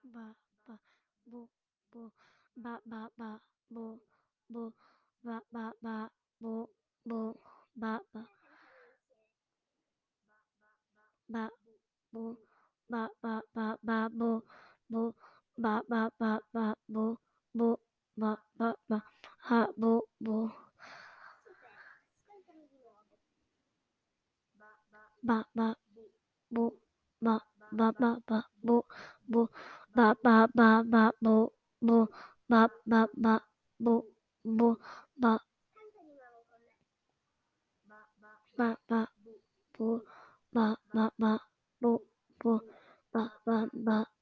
ba ba bo bo ba bo bo ba bo bo ba ba bo ba bo bo bo bo ba ha bo bo ba bo ba bo bo bo bo bo bo ba bo bo ba bo bo ba